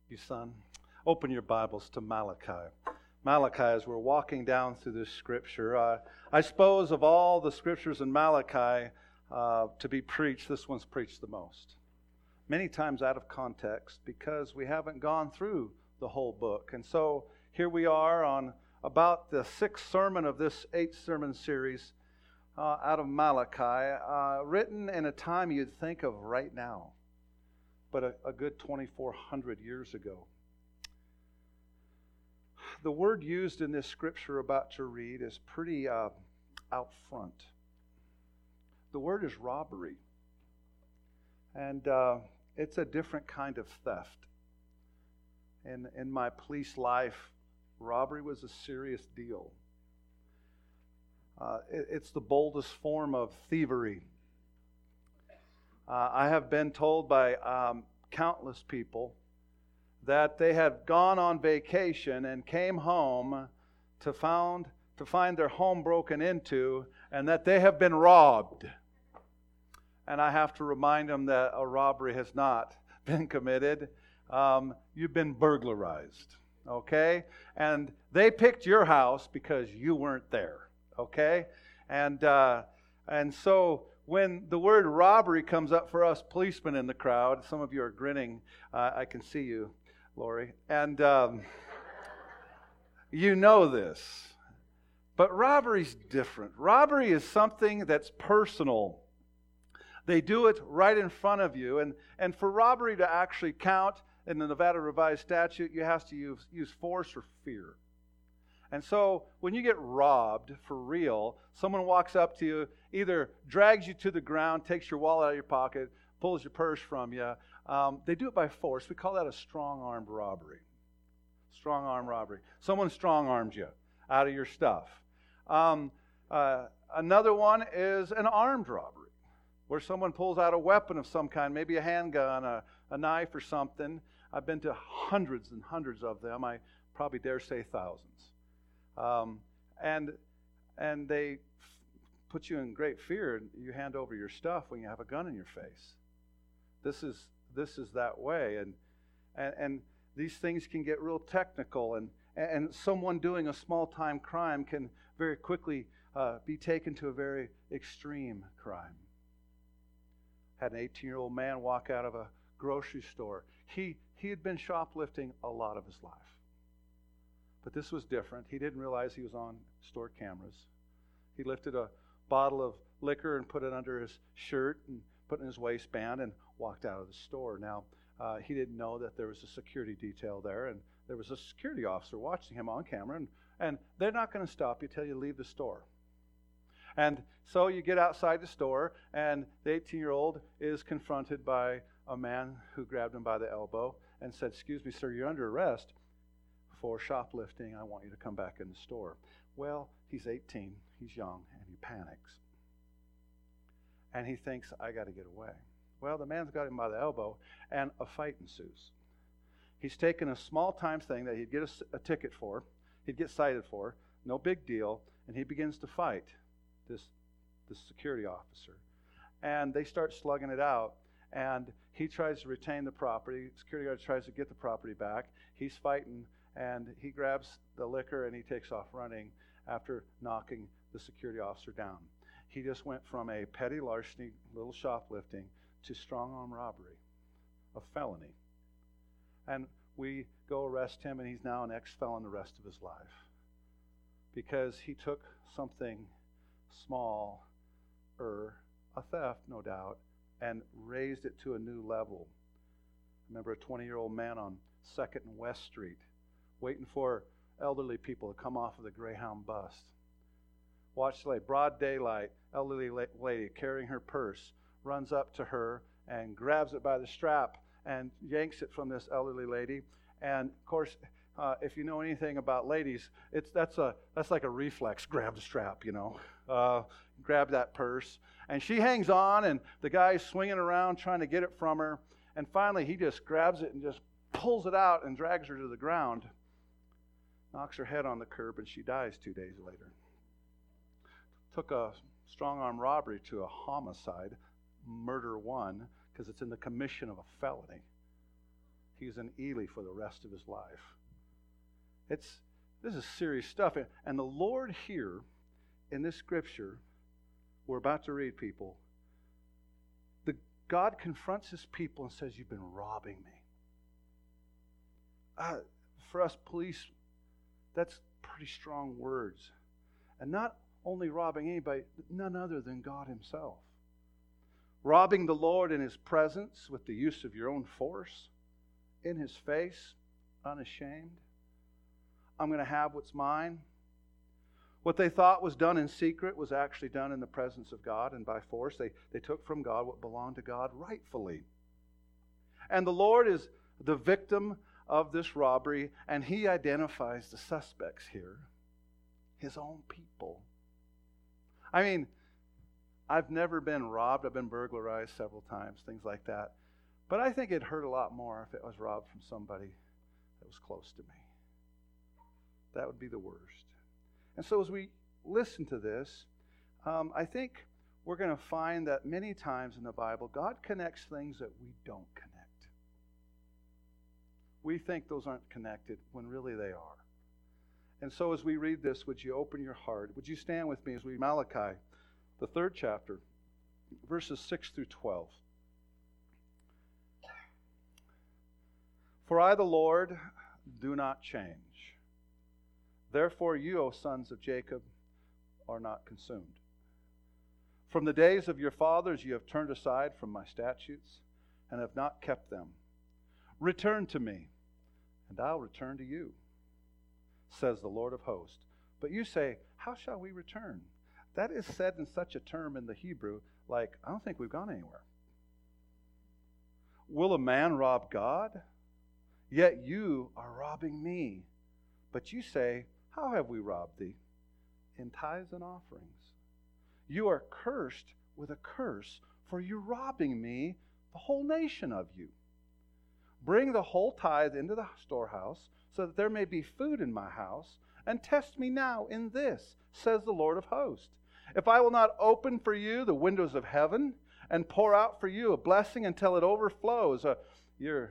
You son, open your Bibles to Malachi. Malachi, as we're walking down through this scripture, I suppose of all the scriptures in Malachi to be preached, this one's preached the most. Many times out of context because we haven't gone through the whole book. And so here we are on about the sixth sermon of this 8-sermon series out of Malachi, written in a time you'd think of right now, but a good 2,400 years ago. The word used in this scripture we're about to read is pretty out front. The word is robbery. And it's a different kind of theft. In my police life, robbery was a serious deal. It's the boldest form of thievery. I have been told by countless people that they had gone on vacation and came home to find their home broken into and that they have been robbed. And I have to remind them that a robbery has not been committed. You've been burglarized, okay? And they picked your house because you weren't there, okay? And so when the word robbery comes up for us policemen in the crowd, some of you are grinning. I can see you, Lori. And you know this. But robbery's different. Robbery is something that's personal. They do it right in front of you. And for robbery to actually count in the Nevada Revised Statute, you have to use force or fear. And so when you get robbed for real, someone walks up to you, either drags you to the ground, takes your wallet out of your pocket, pulls your purse from you. They do it by force. We call that a strong-armed robbery. Strong-arm robbery. Someone strong-arms you out of your stuff. Another one is an armed robbery, where someone pulls out a weapon of some kind, maybe a handgun, a knife or something. I've been to hundreds and hundreds of them. I probably dare say thousands. And they put you in great fear, and you hand over your stuff when you have a gun in your face. This is that way, and these things can get real technical, and someone doing a small-time crime can very quickly be taken to a very extreme crime. Had an 18-year-old man walk out of a grocery store. He had been shoplifting a lot of his life. But this was different. He didn't realize he was on store cameras. He lifted a bottle of liquor and put it under his shirt and put it in his waistband and walked out of the store. Now, he didn't know that there was a security detail there, and there was a security officer watching him on camera, and they're not going to stop you till you leave the store. And so you get outside the store, and the 18-year-old is confronted by a man who grabbed him by the elbow and said, "Excuse me, sir, you're under arrest for shoplifting. I want you to come back in the store." Well, he's 18, he's young, and he panics. And he thinks, "I got to get away." Well, the man's got him by the elbow, and a fight ensues. He's taken a small-time thing that he'd get a ticket for, he'd get cited for, no big deal, and he begins to fight this security officer. And they start slugging it out, and he tries to retain the property. Security guard tries to get the property back. He's fighting, and he grabs the liquor, and he takes off running after knocking the security officer down. He just went from a petty larceny, little shoplifting, to strong-arm robbery, a felony. And we go arrest him, and he's now an ex-felon the rest of his life because he took something small, a theft, no doubt, and raised it to a new level. I remember a 20-year-old man on 2nd and West Street waiting for elderly people to come off of the Greyhound bus. Watch the broad daylight, elderly lady carrying her purse, runs up to her and grabs it by the strap and yanks it from this elderly lady. And of course, if you know anything about ladies, that's like a reflex. Grab the strap, grab that purse. And she hangs on, and the guy's swinging around trying to get it from her. And finally, he just grabs it and just pulls it out and drags her to the ground. Knocks her head on the curb, and she dies 2 days later. Took a strong-arm robbery to a homicide, murder one, because it's in the commission of a felony. he's an Eli for the rest of his life. This is serious stuff. And the Lord here in this scripture we're about to read, people, God confronts his people and says, you've been robbing me. For us police, that's pretty strong words. And not only robbing anybody, none other than God himself. Robbing the Lord in his presence with the use of your own force, in his face, unashamed. I'm going to have what's mine. What they thought was done in secret was actually done in the presence of God and by force. They took from God what belonged to God rightfully. And the Lord is the victim of this robbery, and he identifies the suspects here, his own people. I mean, I've never been robbed. I've been burglarized several times, things like that. But I think it'd hurt a lot more if it was robbed from somebody that was close to me. That would be the worst. And so as we listen to this, I think we're going to find that many times in the Bible, God connects things that we don't connect. We think those aren't connected when really they are. And so as we read this, would you open your heart? Would you stand with me as we read Malachi, the 3rd chapter, verses 6 through 12. For I, the Lord, do not change. Therefore you, O sons of Jacob, are not consumed. From the days of your fathers you have turned aside from my statutes and have not kept them. Return to me, and I'll return to you, says the Lord of hosts. But you say, how shall we return? That is said in such a term in the Hebrew, like, I don't think we've gone anywhere. Will a man rob God? Yet you are robbing me. But you say, how have we robbed thee? In tithes and offerings. You are cursed with a curse, for you're robbing me, the whole nation of you. Bring the whole tithe into the storehouse, so that there may be food in my house, and test me now in this, says the Lord of hosts. If I will not open for you the windows of heaven, and pour out for you a blessing until it overflows, your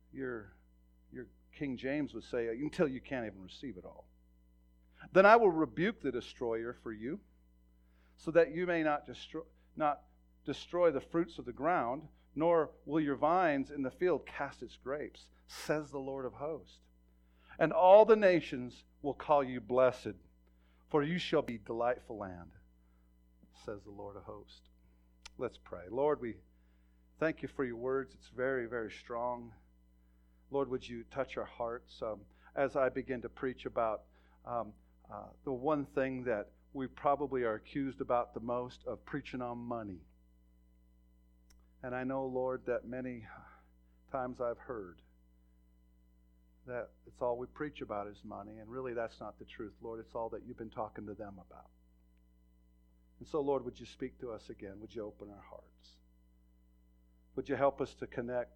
King James would say, until you can't even receive it all. Then I will rebuke the destroyer for you, so that you may not destroy the fruits of the ground, nor will your vines in the field cast its grapes, says the Lord of hosts. And all the nations will call you blessed, for you shall be delightful land, says the Lord of hosts. Let's pray. Lord, we thank you for your words. It's very, very strong. Lord, would you touch our hearts as I begin to preach about the one thing that we probably are accused about the most, of preaching on money. And I know, Lord, that many times I've heard that it's all we preach about is money, and really that's not the truth, Lord. It's all that you've been talking to them about. And so, Lord, would you speak to us again? Would you open our hearts? Would you help us to connect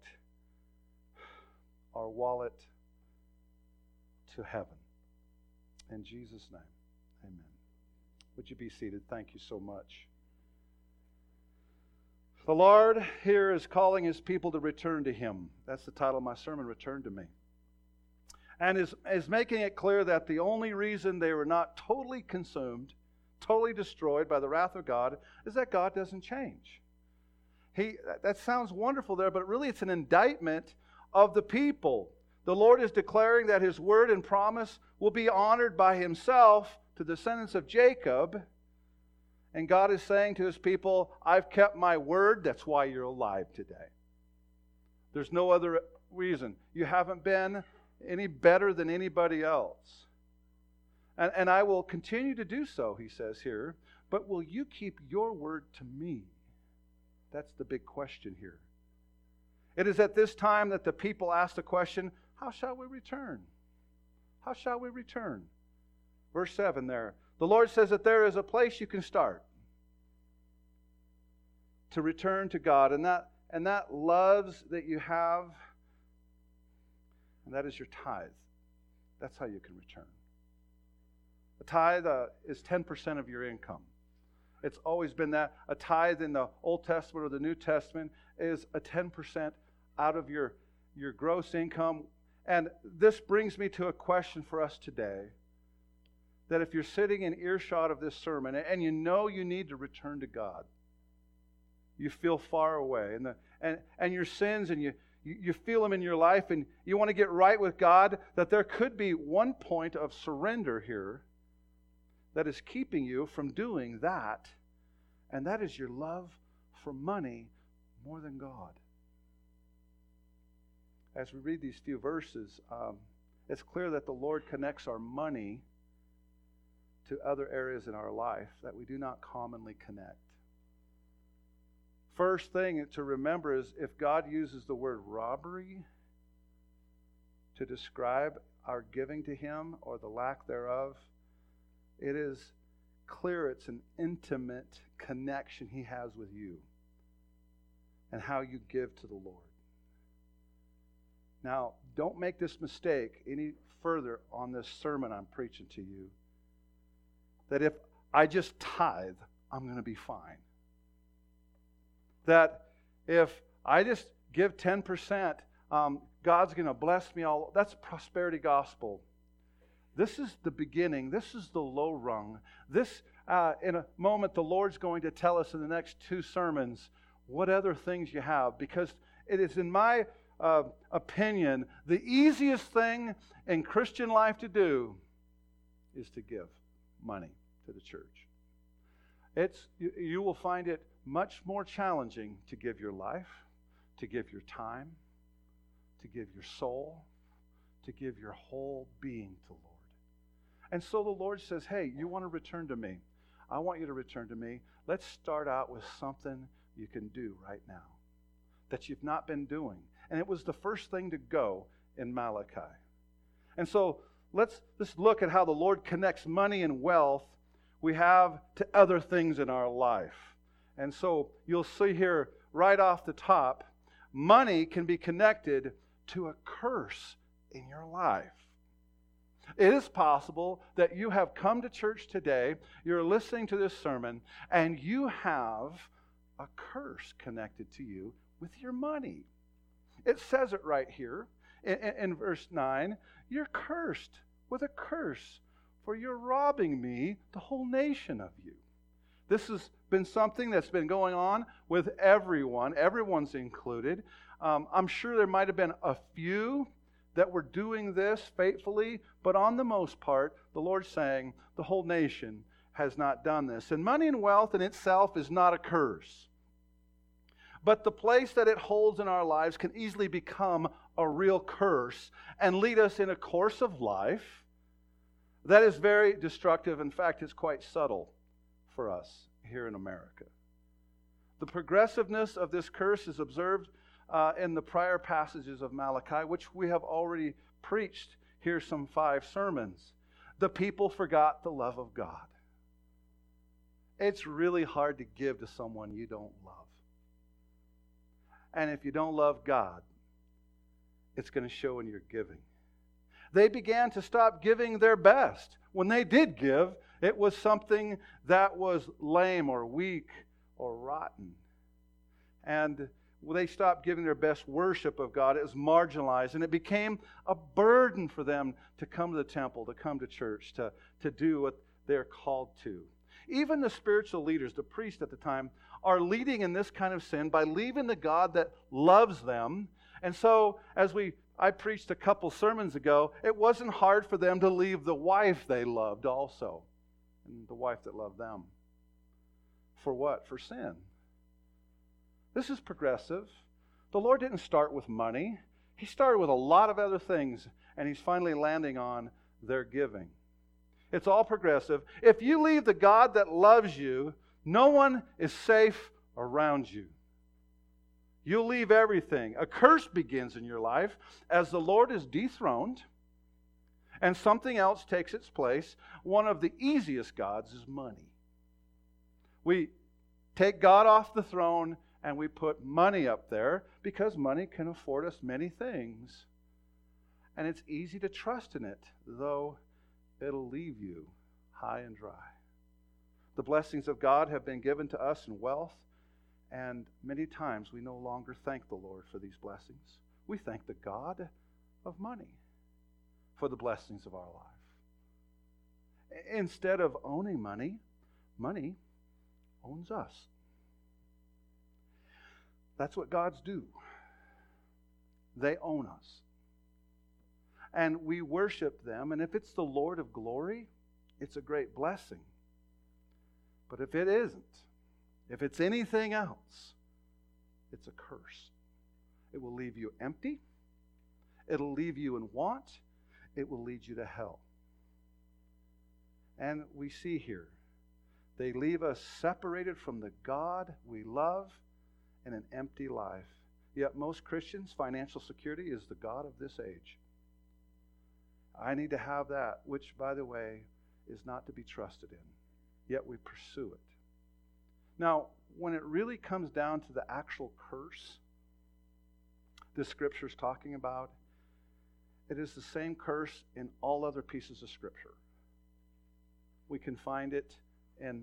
our wallet to heaven? In Jesus' name, amen. Would you be seated? Thank you so much. The Lord here is calling his people to return to him. That's the title of my sermon, Return to Me. And is making it clear that the only reason they were not totally consumed, totally destroyed by the wrath of God, is that God doesn't change. That sounds wonderful there, but really it's an indictment of the people. The Lord is declaring that his word and promise will be honored by himself to the descendants of Jacob. And God is saying to his people, I've kept my word. That's why you're alive today. There's no other reason. You haven't been any better than anybody else. And I will continue to do so, he says here. But will you keep your word to me? That's the big question here. It is at this time that the people ask the question, how shall we return? How shall we return? Verse 7 there. The Lord says that there is a place you can start to return to God. And that loves that you have, and that is your tithe. That's how you can return. A tithe is 10% of your income. It's always been that. A tithe in the Old Testament or the New Testament is a 10% out of your your gross income. And this brings me to a question for us today. That if you're sitting in earshot of this sermon and you know you need to return to God, you feel far away, and your sins, and you feel them in your life, and you want to get right with God, that there could be one point of surrender here that is keeping you from doing that, and that is your love for money more than God. As we read these few verses, it's clear that the Lord connects our money to other areas in our life that we do not commonly connect. First thing to remember is if God uses the word robbery to describe our giving to Him or the lack thereof, it is clear it's an intimate connection He has with you and how you give to the Lord. Now, don't make this mistake any further on this sermon I'm preaching to you, that if I just tithe, I'm going to be fine. That if I just give 10%, God's going to bless me all. That's prosperity gospel. This is the beginning. This is the low rung. This, in a moment, the Lord's going to tell us in the next 2 sermons what other things you have, because it is, in my opinion, the easiest thing in Christian life to do is to give money to the church. You will find it much more challenging to give your life, to give your time, to give your soul, to give your whole being to the Lord. And so the Lord says, hey, you want to return to me? I want you to return to me. Let's start out with something you can do right now that you've not been doing. And it was the first thing to go in Malachi. And so let's look at how the Lord connects money and wealth we have to other things in our life. And so you'll see here right off the top, money can be connected to a curse in your life. It is possible that you have come to church today, you're listening to this sermon, and you have a curse connected to you with your money. It says it right here in verse 9, you're cursed with a curse, for you're robbing me, the whole nation, of you. This has been something that's been going on with everyone. Everyone's included. I'm sure there might have been a few that were doing this faithfully, but on the most part, the Lord's saying the whole nation has not done this. And money and wealth in itself is not a curse. But the place that it holds in our lives can easily become a real curse and lead us in a course of life that is very destructive. In fact, it's quite subtle for us here in America. The progressiveness of this curse is observed in the prior passages of Malachi, which we have already preached here some 5 sermons. The people forgot the love of God. It's really hard to give to someone you don't love. And if you don't love God, it's going to show in your giving. They began to stop giving their best. When they did give, it was something that was lame or weak or rotten. And they stopped giving their best worship of God. It was marginalized, and it became a burden for them to come to the temple, to come to church, to do what they're called to. Even the spiritual leaders, the priests at the time, are leading in this kind of sin by leaving the God that loves them. And so, as I preached a couple sermons ago, it wasn't hard for them to leave the wife they loved also, and the wife that loved them. For what? For sin. This is progressive. The Lord didn't start with money. He started with a lot of other things, and He's finally landing on their giving. It's all progressive. If you leave the God that loves you, no one is safe around you. You'll leave everything. A curse begins in your life as the Lord is dethroned and something else takes its place. One of the easiest gods is money. We take God off the throne and we put money up there because money can afford us many things. And it's easy to trust in it, though it'll leave you high and dry. The blessings of God have been given to us in wealth, and many times we no longer thank the Lord for these blessings. We thank the God of money for the blessings of our life. Instead of owning money, money owns us. That's what gods do. They own us. And we worship them, and if it's the Lord of glory, it's a great blessing. But if it isn't, if it's anything else, it's a curse. It will leave you empty. It'll leave you in want. It will lead you to hell. And we see here, they leave us separated from the God we love in an empty life. Yet most Christians, financial security is the God of this age. I need to have that, which, by the way, is not to be trusted in. Yet we pursue it. Now, when it really comes down to the actual curse this scripture is talking about, it is the same curse in all other pieces of scripture. We can find it in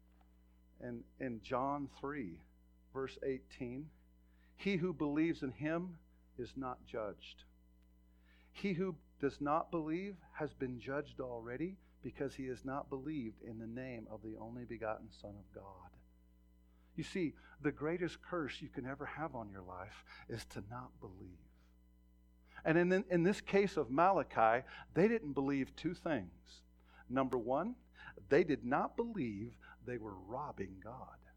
John 3, verse 18. He who believes in him is not judged. He who does not believe has been judged already, because he has not believed in the name of the only begotten Son of God. You see, the greatest curse you can ever have on your life is to not believe. And in this case of Malachi, they didn't believe two things. Number one, they did not believe they were robbing God.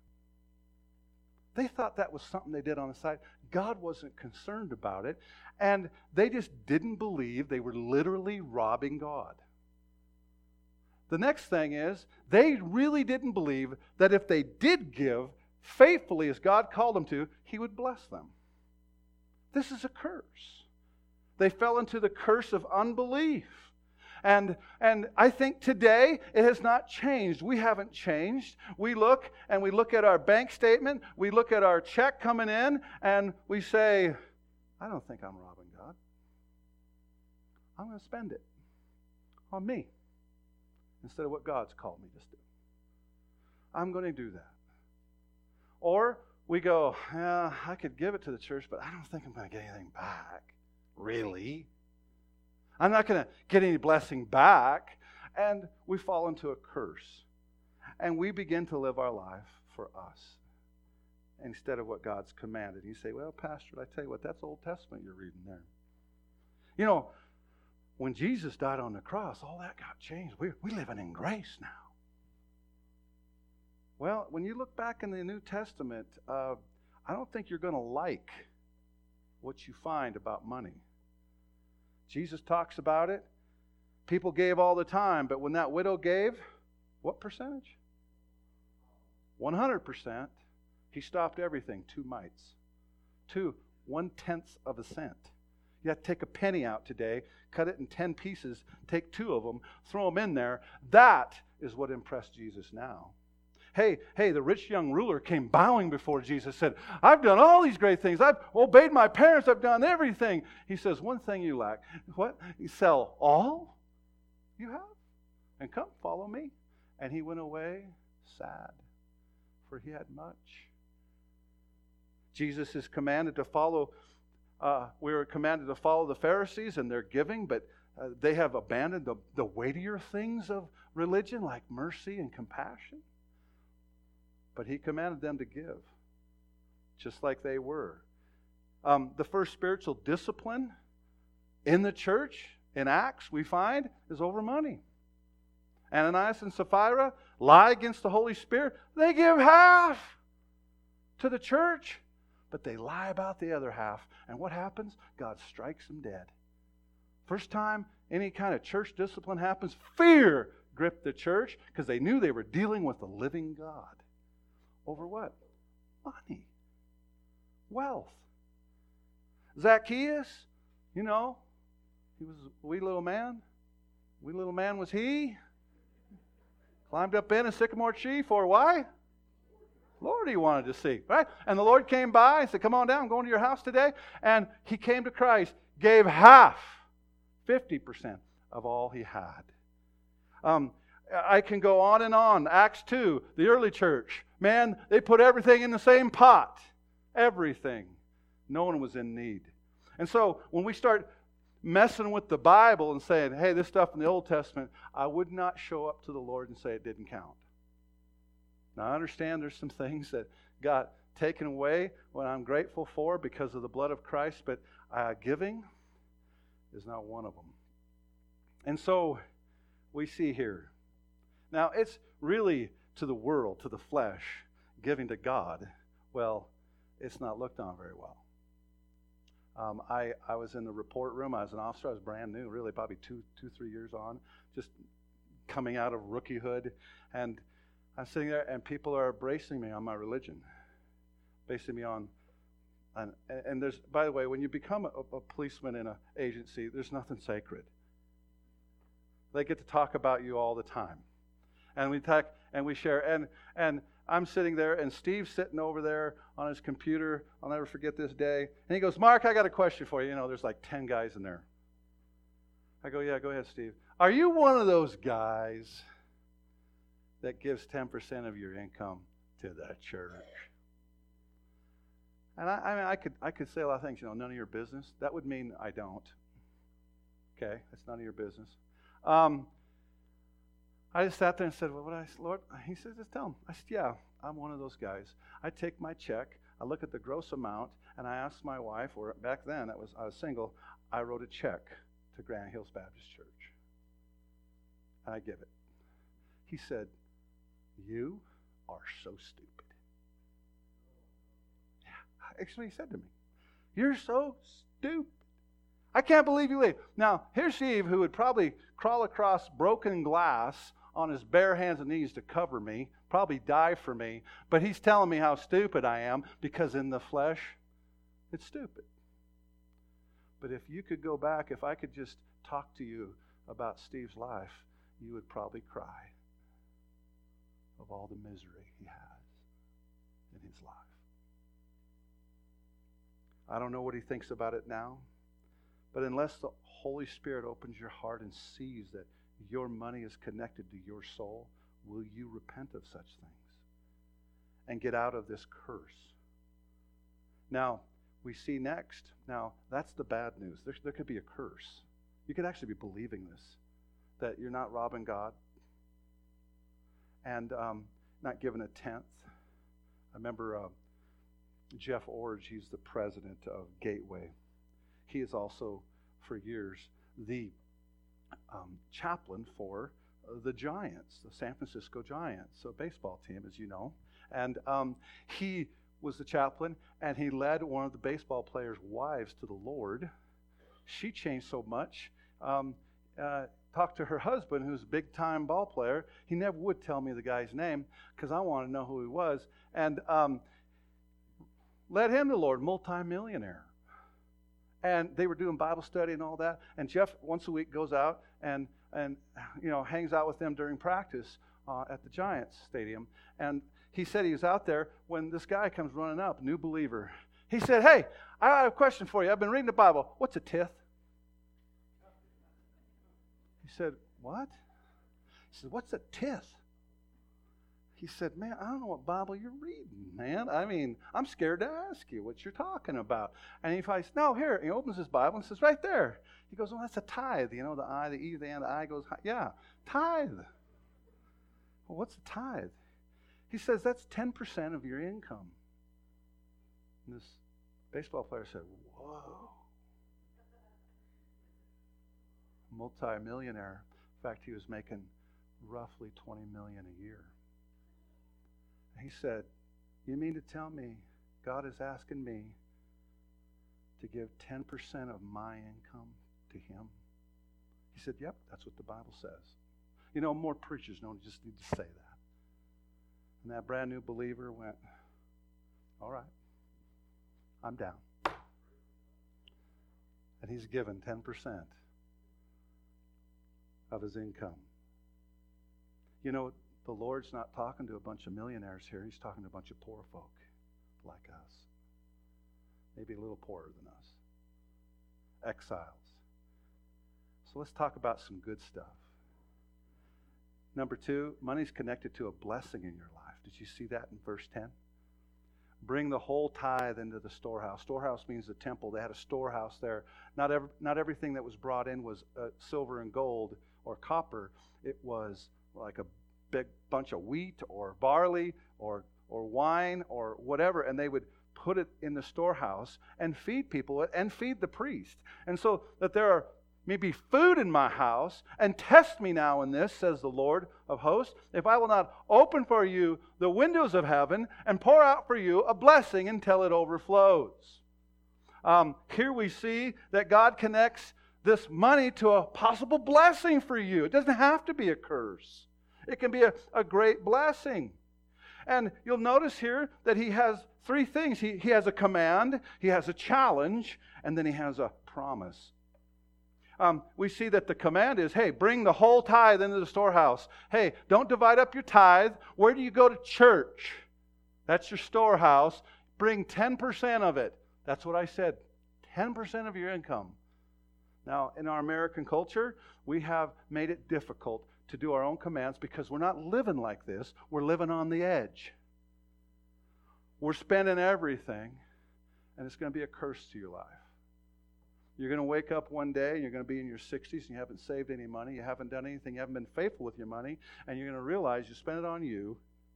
They thought that was something they did on the side. God wasn't concerned about it, and they just didn't believe they were literally robbing God. The next thing is, they really didn't believe that if they did give faithfully as God called them to, He would bless them. This is a curse. They fell into the curse of unbelief. And I think today it has not changed. We haven't changed. We look at our bank statement, we look at our check coming in, and we say, I don't think I'm robbing God. I'm going to spend it on me instead of what God's called me to do. I'm going to do that. Or we go, I could give it to the church, but I don't think I'm going to get anything back. Really? I'm not going to get any blessing back. And we fall into a curse. And we begin to live our life for us instead of what God's commanded. You say, well, Pastor, I tell you what, that's Old Testament you're reading there. You know, when Jesus died on the cross, all that got changed. We're living in grace now. Well, when you look back in the New Testament, I don't think you're going to like what you find about money. Jesus talks about it. People gave all the time, but when that widow gave, what percentage? 100%. He stopped everything, 2 mites. 1/10 of a cent. You have to take a penny out today, cut it in 10 pieces, take 2 of them, throw them in there. That is what impressed Jesus now. Hey, the rich young ruler came bowing before Jesus, said, I've done all these great things. I've obeyed my parents. I've done everything. He says, one thing you lack. What? You sell all you have and come follow me. And he went away sad, for he had much. Jesus is commanded to follow, we were commanded to follow the Pharisees and their giving, but they have abandoned the weightier things of religion like mercy and compassion. But he commanded them to give, just like they were. The first spiritual discipline in the church, in Acts, we find, is over money. Ananias and Sapphira lie against the Holy Spirit. They give half to the church, but they lie about the other half. And what happens? God strikes them dead. First time any kind of church discipline happens, fear gripped the church because they knew they were dealing with the living God. Over what? Money. Wealth. Zacchaeus, he was a wee little man. Wee little man was he. Climbed up in a sycamore tree for why? Lord he wanted to see, right? And the Lord came by and said, come on down, I'm going to your house today. And he came to Christ, gave half, 50% of all he had. I can go on and on. Acts 2, the early church. Man, they put everything in the same pot. Everything. No one was in need. And so when we start messing with the Bible and saying, hey, this stuff in the Old Testament, I would not show up to the Lord and say it didn't count. Now, I understand there's some things that got taken away when I'm grateful for because of the blood of Christ, but giving is not one of them. And so we see here. Now, it's really to the world, to the flesh, giving to God. Well, it's not looked on very well. I was in the report room. I was an officer. I was brand new, really, probably 3 years on, just coming out of rookiehood. And I'm sitting there, and people are bracing me on my religion, basing me on. And there's, by the way, when you become a policeman in an agency, there's nothing sacred. They get to talk about you all the time, and we talk and we share. And I'm sitting there, and Steve's sitting over there on his computer. I'll never forget this day. And he goes, Mark, I got a question for you. You know, there's like 10 guys in there. I go, yeah, go ahead, Steve. Are you one of those guys that gives 10% of your income to the church? And I could say a lot of things, you know, none of your business. That would mean I don't. Okay, that's none of your business. I just sat there and said, well, Lord? He says, just tell him. I said, yeah, I'm one of those guys. I take my check, I look at the gross amount, and I ask my wife, or back then I was single, I wrote a check to Granite Hills Baptist Church. And I give it. He said, you are so stupid. Yeah, that's what he said to me. You're so stupid. I can't believe you leave. Now, here's Steve, who would probably crawl across broken glass on his bare hands and knees to cover me, probably die for me, but he's telling me how stupid I am because in the flesh, it's stupid. But if you could go back, if I could just talk to you about Steve's life, you would probably cry of all the misery he has in his life. I don't know what he thinks about it now, but unless the Holy Spirit opens your heart and sees that your money is connected to your soul, will you repent of such things and get out of this curse? Now, we see next. Now, that's the bad news. There could be a curse. You could actually be believing this, that you're not robbing God and not giving a tenth. I remember Jeff Orge, he's the president of Gateway. He is also, for years, the chaplain for the Giants, the San Francisco Giants, a baseball team, as you know. And he was the chaplain, and he led one of the baseball players' wives to the Lord. She changed so much. Talked to her husband, who's a big-time ball player. He never would tell me the guy's name because I wanted to know who he was. And led him to the Lord, multimillionaire. And they were doing Bible study and all that. And Jeff, once a week, goes out and hangs out with them during practice at the Giants stadium. And he said he was out there when this guy comes running up, new believer. He said, hey, I have a question for you. I've been reading the Bible. What's a tithe? He said, what? He said, what's a tithe? He said, man, I don't know what Bible you're reading, man. I mean, I'm scared to ask you what you're talking about. And he says, no, here. He opens his Bible and says, right there. He goes, well, that's a tithe. You know, the I, the E, the N, the I goes, yeah, tithe. Well, what's a tithe? He says, that's 10% of your income. And this baseball player said, whoa. Multi-millionaire. In fact, he was making roughly $20 million a year. He said, you mean to tell me God is asking me to give 10% of my income to him? He said, yep, that's what the Bible says. You know, more preachers don't just need to say that. And that brand new believer went, all right, I'm down. And he's given 10% of his income. You know, the Lord's not talking to a bunch of millionaires here. He's talking to a bunch of poor folk like us. Maybe a little poorer than us. Exiles. So let's talk about some good stuff. Number 2, money's connected to a blessing in your life. Did you see that in verse 10? Bring the whole tithe into the storehouse. Storehouse means the temple. They had a storehouse there. Not everything that was brought in was silver and gold or copper. It was like a big bunch of wheat or barley or wine or whatever, and they would put it in the storehouse and feed people and feed the priest. And so that there are maybe food in my house, and test me now in this, says the Lord of hosts, if I will not open for you the windows of heaven and pour out for you a blessing until it overflows. Here we see that God connects this money to a possible blessing for you. It doesn't have to be a curse. It can be a great blessing. And you'll notice here that he has three things. He has a command, he has a challenge, and then he has a promise. We see that the command is, hey, bring the whole tithe into the storehouse. Hey, don't divide up your tithe. Where do you go to church? That's your storehouse. Bring 10% of it. That's what I said, 10% of your income. Now, in our American culture, we have made it difficult to do our own commands because we're not living like this. We're living on the edge. We're spending everything, and it's going to be a curse to your life. You're going to wake up one day, and you're going to be in your 60s, and you haven't saved any money, you haven't done anything, you haven't been faithful with your money, and you're going to realize you spent it on you.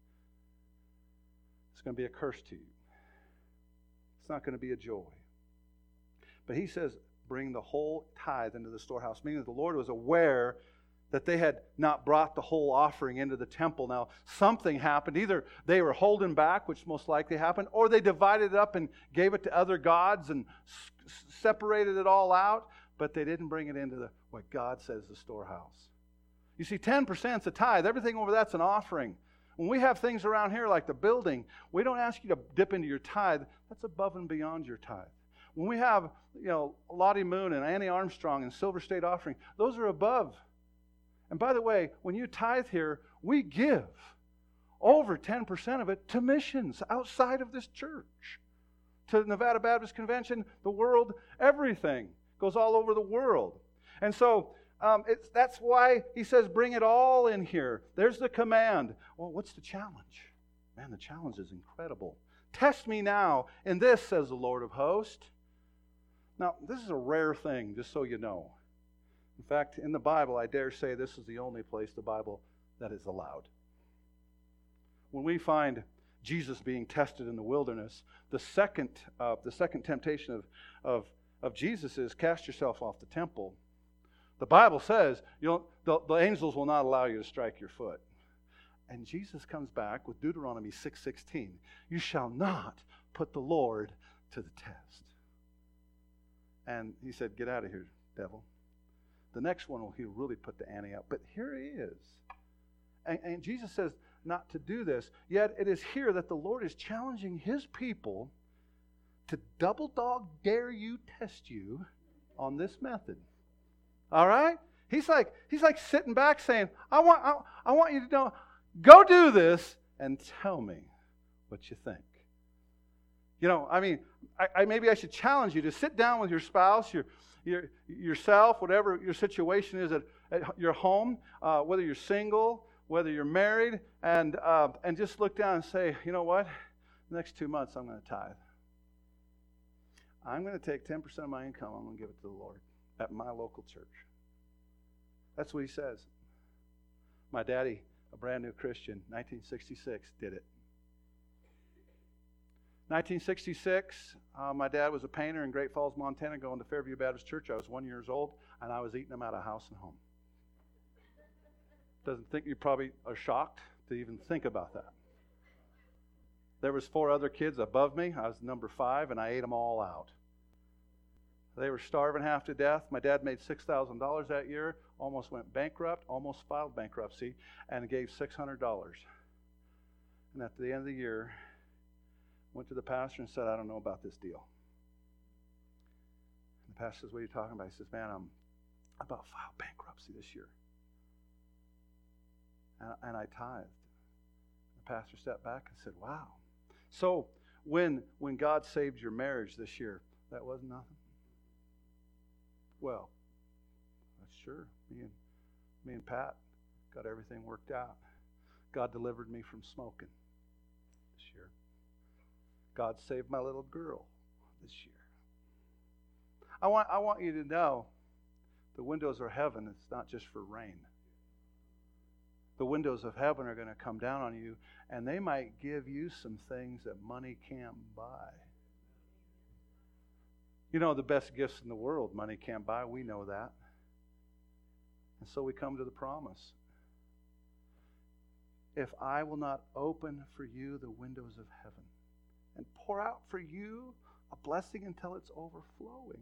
It's going to be a curse to you. It's not going to be a joy. But he says, bring the whole tithe into the storehouse, meaning that the Lord was aware that they had not brought the whole offering into the temple. Now, something happened. Either they were holding back, which most likely happened, or they divided it up and gave it to other gods and separated it all out, but they didn't bring it into what God says the storehouse. You see, 10% is a tithe. Everything over that's an offering. When we have things around here like the building, we don't ask you to dip into your tithe. That's above and beyond your tithe. When we have, Lottie Moon and Annie Armstrong and Silver State Offering, those are above. And by the way, when you tithe here, we give over 10% of it to missions outside of this church. To the Nevada Baptist Convention, the world, everything goes all over the world. And so that's why he says, bring it all in here. There's the command. Well, what's the challenge? Man, the challenge is incredible. Test me now in this, says the Lord of hosts. Now, this is a rare thing, just so you know. In fact, in the Bible, I dare say this is the only place the Bible that is allowed. When we find Jesus being tested in the wilderness, the second temptation of Jesus is cast yourself off the temple. The Bible says the angels will not allow you to strike your foot. And Jesus comes back with Deuteronomy 6:16. You shall not put the Lord to the test. And he said, get out of here, devil. The next one he'll really put the ante up. But here he is. And Jesus says not to do this. Yet it is here that the Lord is challenging his people to double dog dare you, test you on this method. All right? He's like sitting back saying, I want you to know, go do this and tell me what you think. Maybe I should challenge you to sit down with your spouse, yourself, whatever your situation is at your home, whether you're single, whether you're married, and just look down and say, you know what? The next 2 months I'm going to tithe. I'm going to take 10% of my income, I'm going to give it to the Lord at my local church. That's what he says. My daddy, a brand new Christian, 1966, did it. 1966, my dad was a painter in Great Falls, Montana, going to Fairview Baptist Church. I was 1 year old, and I was eating them out of house and home. Doesn't think you probably are shocked to even think about that. There was 4 other kids above me. I was number 5, and I ate them all out. They were starving half to death. My dad made $6,000 that year, almost went bankrupt, almost filed bankruptcy, and gave $600. And at the end of the year, went to the pastor and said, I don't know about this deal. And the pastor says, what are you talking about? He says, man, I'm about to file bankruptcy this year. And I tithed. The pastor stepped back and said, wow. So when God saved your marriage this year, that wasn't nothing? Well, that's sure. Me and Pat got everything worked out. God delivered me from smoking this year. God saved my little girl this year. I want you to know the windows of heaven, it's not just for rain. The windows of heaven are going to come down on you, and they might give you some things that money can't buy. You know, the best gifts in the world, money can't buy. We know that. And so we come to the promise. If I will not open for you the windows of heaven and pour out for you a blessing until it's overflowing,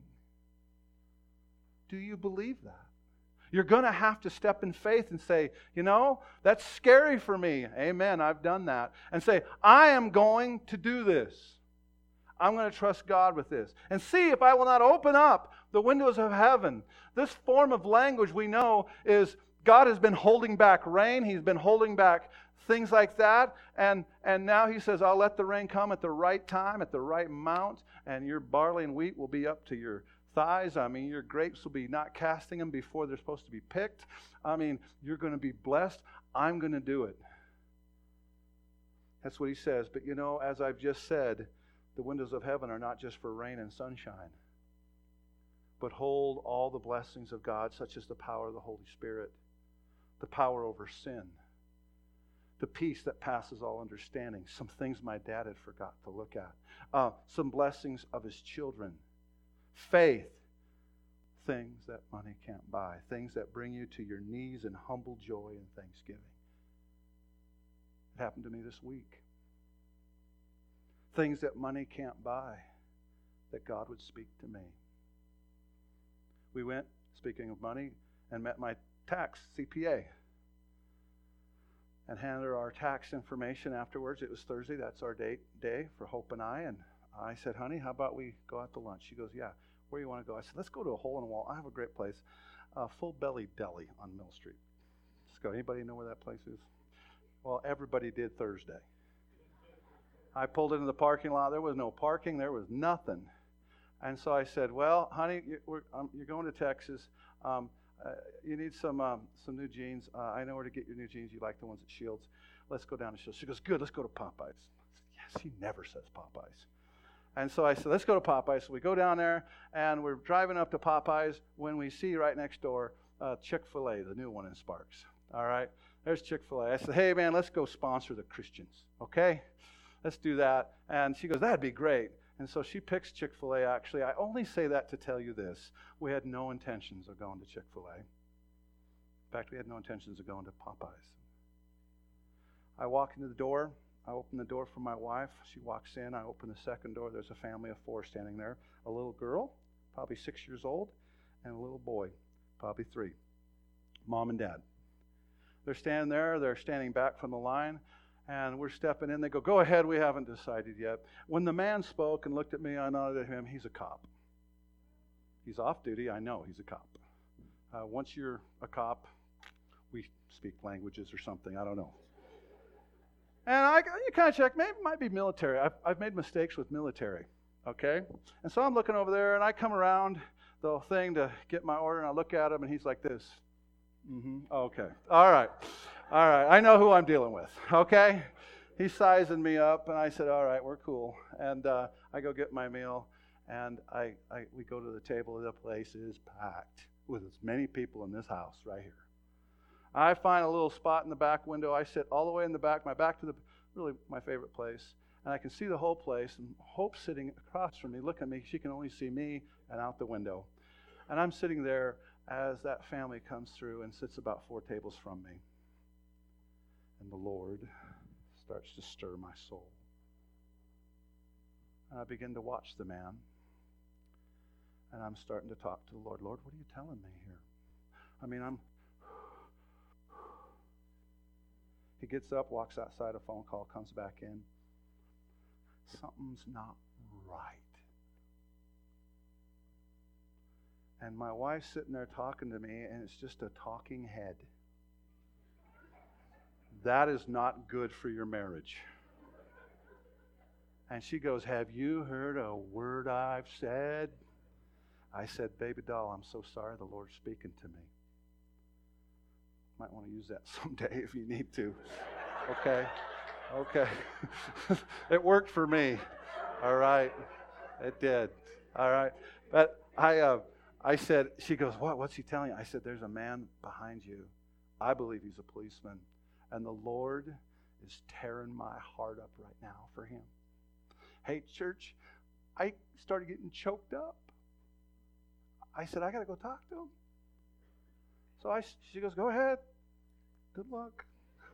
do you believe that? You're going to have to step in faith and say, you know, that's scary for me. Amen, I've done that. And say, I am going to do this. I'm going to trust God with this. And see if I will not open up the windows of heaven. This form of language we know is God has been holding back rain. He's been holding back things like that. And now He says, I'll let the rain come at the right time, at the right amount, and your barley and wheat will be up to your thighs. I mean, your grapes will be not casting them before they're supposed to be picked. I mean, you're going to be blessed. I'm going to do it. That's what He says. But you know, as I've just said, the windows of heaven are not just for rain and sunshine, but hold all the blessings of God, such as the power of the Holy Spirit, the power over sin, the peace that passes all understanding, some things my dad had forgot to look at, some blessings of His children, faith, things that money can't buy, things that bring you to your knees in humble joy and thanksgiving. It happened to me this week. Things that money can't buy, that God would speak to me. We went, speaking of money, and met my tax CPA and handed her our tax information afterwards. It was Thursday. That's our day for Hope and I. And I said, honey, how about we go out to lunch? She goes, yeah. Where do you want to go? I said, let's go to a hole-in-the-wall. I have a great place, Full Belly Deli on Mill Street. Let's go. Anybody know where that place is? Well, everybody did Thursday. I pulled into the parking lot. There was no parking. There was nothing. And so I said, well, honey, you're going to Texas. You need some new jeans. I know where to get your new jeans. You like the ones at Shields. Let's go down to Shields. She goes, good, let's go to Popeyes. Yes, he never says Popeyes. And so I said, let's go to Popeyes. So we go down there, and we're driving up to Popeyes when we see right next door Chick-fil-A, the new one in Sparks. All right, there's Chick-fil-A. I said, hey, man, let's go sponsor the Christians, okay? Let's do that. And she goes, that'd be great. And so she picks Chick-fil-A, actually. I only say that to tell you this. We had no intentions of going to Chick-fil-A. In fact, we had no intentions of going to Popeyes. I walk into the door. I open the door for my wife. She walks in. I open the second door. There's a family of 4 standing there. A little girl, probably 6 years old, and a little boy, probably 3. Mom and Dad. They're standing there. They're standing back from the line, and we're stepping in. They go ahead. We haven't decided yet. When the man spoke and looked at me, I nodded at him. He's a cop. He's off duty. I know he's a cop. Once you're a cop, we speak languages or something. I don't know. And you kind of check, maybe it might be military. I've made mistakes with military, okay? And so I'm looking over there, and I come around the thing to get my order, and I look at him, and he's like this. Okay. All right. I know who I'm dealing with, okay? He's sizing me up, and I said, all right, we're cool. And I go get my meal, and we go to the table. The place is packed with as many people in this house right here. I find a little spot in the back window. I sit all the way in the back, my back to really my favorite place. And I can see the whole place. And Hope's sitting across from me, looking at me. She can only see me and out the window. And I'm sitting there as that family comes through and sits about 4 tables from me. And the Lord starts to stir my soul. And I begin to watch the man. And I'm starting to talk to the Lord. Lord, what are you telling me here? I mean, He gets up, walks outside, a phone call, comes back in. Something's not right. And my wife's sitting there talking to me, and it's just a talking head. That is not good for your marriage. And she goes, have you heard a word I've said? I said, baby doll, I'm so sorry, the Lord's speaking to me. Might want to use that someday if you need to. Okay. It worked for me. All right. It did. All right. But I said, she goes, what's he telling you? I said, there's a man behind you. I believe he's a policeman. And the Lord is tearing my heart up right now for him. Hey, church, I started getting choked up. I said, I got to go talk to him. So she goes, go ahead. Good luck.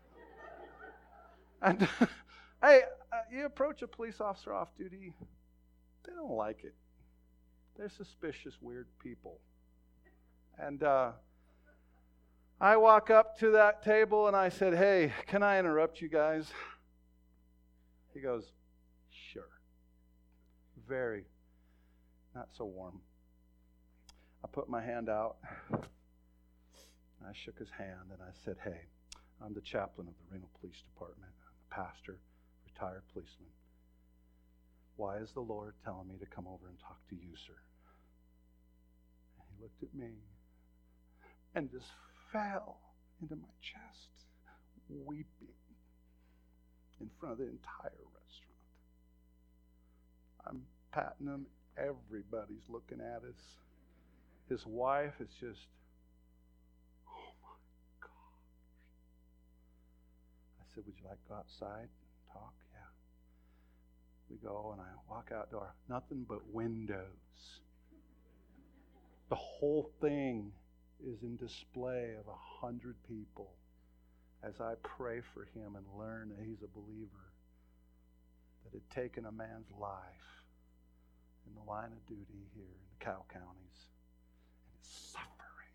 And hey, you approach a police officer off duty, they don't like it. They're suspicious, weird people. And I walk up to that table and I said, hey, can I interrupt you guys? He goes, sure. Very, not so warm. I put my hand out. I shook his hand and I said, hey, I'm the chaplain of the Reno Police Department. I'm the pastor, retired policeman. Why is the Lord telling me to come over and talk to you, sir? And he looked at me and just fell into my chest, weeping in front of the entire restaurant. I'm patting him. Everybody's looking at us. His wife is just, oh my gosh. I said, would you like to go outside and talk? Yeah. We go and I walk outdoor. Nothing but windows. The whole thing is in display of 100 people as I pray for him and learn that he's a believer, that had taken a man's life in the line of duty here in the Cow Counties and is suffering.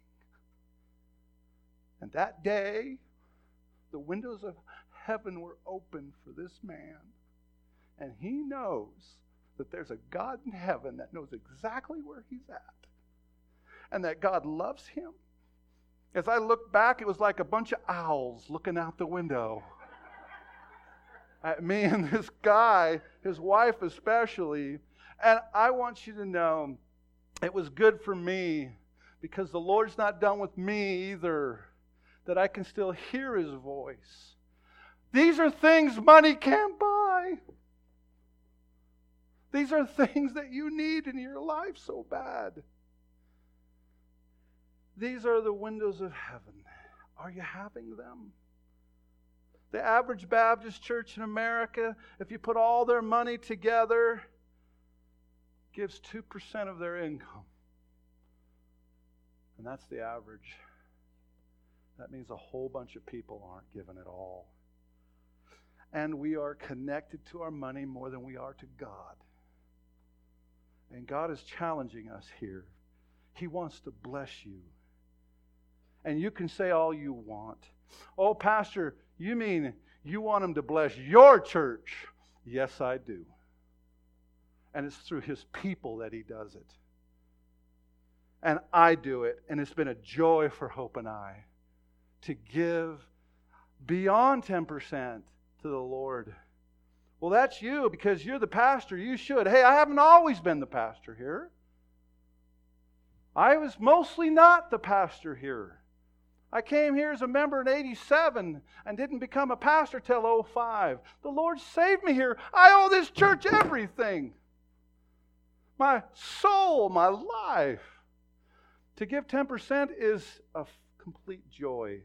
And that day, the windows of heaven were opened for this man, and he knows that there's a God in heaven that knows exactly where he's at, and that God loves him. As I looked back, it was like a bunch of owls looking out the window at me and this guy, his wife especially. And I want you to know it was good for me because the Lord's not done with me either, that I can still hear his voice. These are things money can't buy. These are things that you need in your life so bad. These are the windows of heaven. Are you having them? The average Baptist church in America, if you put all their money together, gives 2% of their income. And that's the average. That means a whole bunch of people aren't giving it all. And we are connected to our money more than we are to God. And God is challenging us here. He wants to bless you. And you can say all you want. Oh, Pastor, you mean you want him to bless your church? Yes, I do. And it's through his people that he does it. And I do it. And it's been a joy for Hope and I to give beyond 10% to the Lord. Well, that's you because you're the pastor. You should. Hey, I haven't always been the pastor here. I was mostly not the pastor here. I came here as a member in 87 and didn't become a pastor till 2005. The Lord saved me here. I owe this church everything. My soul, my life. To give 10% is a complete joy.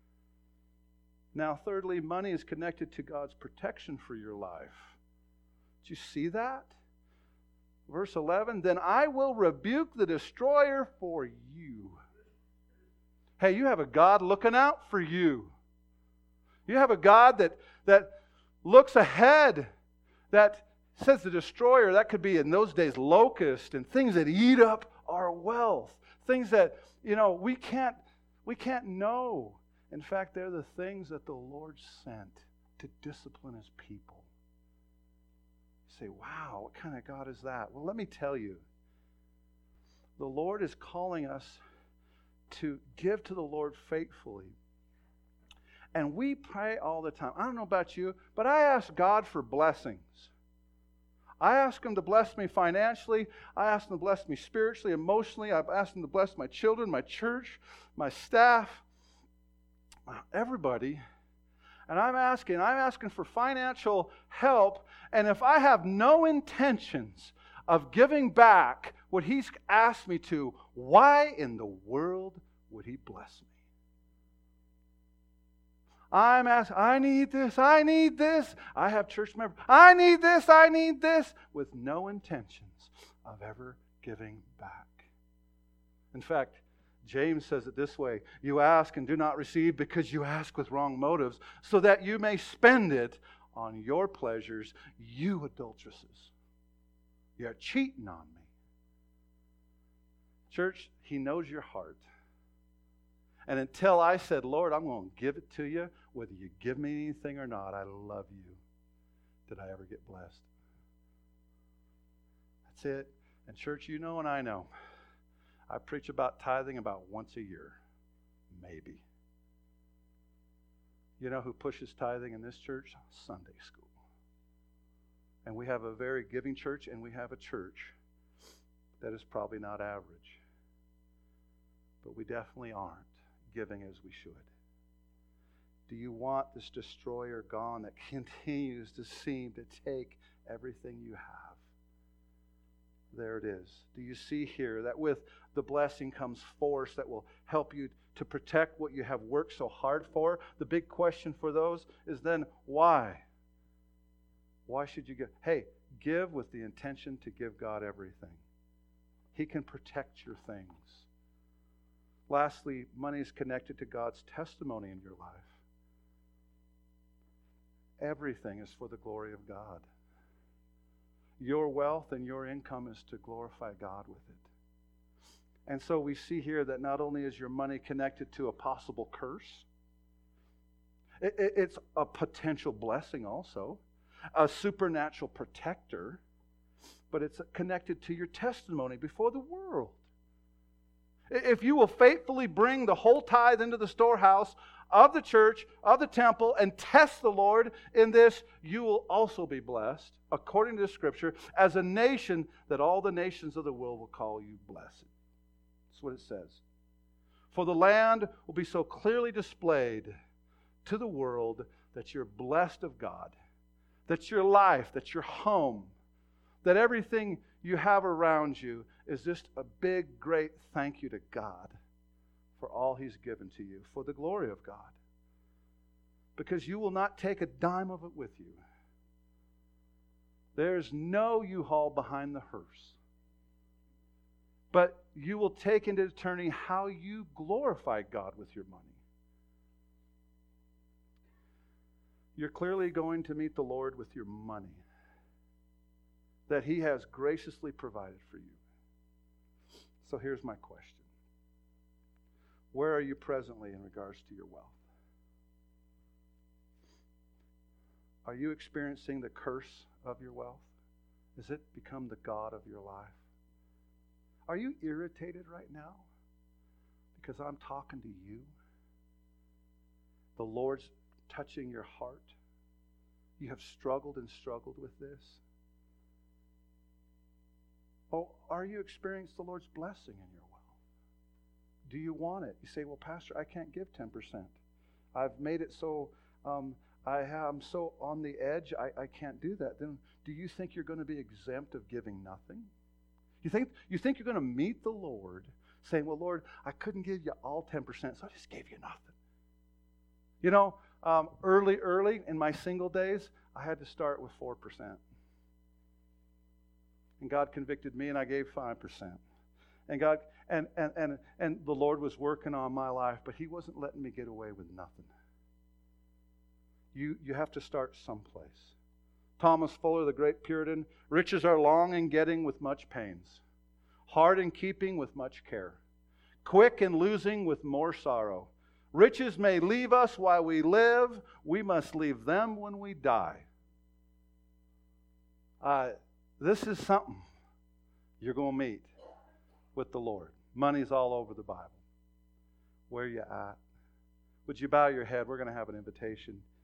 Now, thirdly, money is connected to God's protection for your life. Did you see that? Verse 11, then I will rebuke the destroyer for you. Hey, you have a God looking out for you. You have a God that looks ahead, that says the destroyer, that could be in those days locust and things that eat up our wealth. Things that, we can't know. In fact, they're the things that the Lord sent to discipline his people. You say, wow, what kind of God is that? Well, let me tell you. The Lord is calling us to give to the Lord faithfully. And we pray all the time. I don't know about you, but I ask God for blessings. I ask him to bless me financially. I ask him to bless me spiritually, emotionally. I've asked him to bless my children, my church, my staff, everybody. and I'm asking for financial help, and if I have no intentions of giving back what He's asked me to, why in the world would He bless me? I'm asking, I need this, I need this. I have church members, I need this, with no intentions of ever giving back. In fact, James says it this way: you ask and do not receive because you ask with wrong motives, so that you may spend it on your pleasures, you adulteresses. You're cheating on me. Church, He knows your heart. And until I said, Lord, I'm going to give it to you, whether you give me anything or not, I love you, did I ever get blessed. That's it. And church, you know and I know, I preach about tithing about once a year, maybe. You know who pushes tithing in this church? Sunday school. And we have a very giving church, and we have a church that is probably not average. But we definitely aren't giving as we should. Do you want this destroyer gone that continues to seem to take everything you have? There it is. Do you see here that with the blessing comes force that will help you to protect what you have worked so hard for? The big question for those is then, why? Why should you give? Hey, give with the intention to give God everything. He can protect your things. Lastly, money is connected to God's testimony in your life. Everything is for the glory of God. Your wealth and your income is to glorify God with it. And so we see here that not only is your money connected to a possible curse, it's a potential blessing also, a supernatural protector, but it's connected to your testimony before the world. If you will faithfully bring the whole tithe into the storehouse of the church, of the temple, and test the Lord in this, you will also be blessed, according to the Scripture, as a nation that all the nations of the world will call you blessed. That's what it says. For the land will be so clearly displayed to the world that you're blessed of God, that your life, that your home, that everything you have around you is just a big, great thank you to God for all He's given to you, for the glory of God. Because you will not take a dime of it with you. There's no U-Haul behind the hearse. But you will take into eternity how you glorify God with your money. You're clearly going to meet the Lord with your money that He has graciously provided for you. So here's my question. Where are you presently in regards to your wealth? Are you experiencing the curse of your wealth? Has it become the god of your life? Are you irritated right now because I'm talking to you? The Lord's touching your heart. You have struggled and struggled with this. Oh, are you experiencing the Lord's blessing in your wealth? Do you want it? You say, well, Pastor, I can't give 10%. I've made it so I'm so on the edge, I can't do that. Then do you think you're going to be exempt of giving nothing? You think you're going to meet the Lord saying, well, Lord, I couldn't give you all 10%, so I just gave you nothing. You know, early in my single days, I had to start with 4%. And God convicted me, and I gave 5%. And God and the Lord was working on my life, but He wasn't letting me get away with nothing. You have to start someplace. Thomas Fuller, the great Puritan, riches are long in getting with much pains, hard in keeping with much care, quick in losing with more sorrow. Riches may leave us while we live, we must leave them when we die. This is something you're going to meet with the Lord. Money's all over the Bible. Where are you at? Would you bow your head? We're going to have an invitation.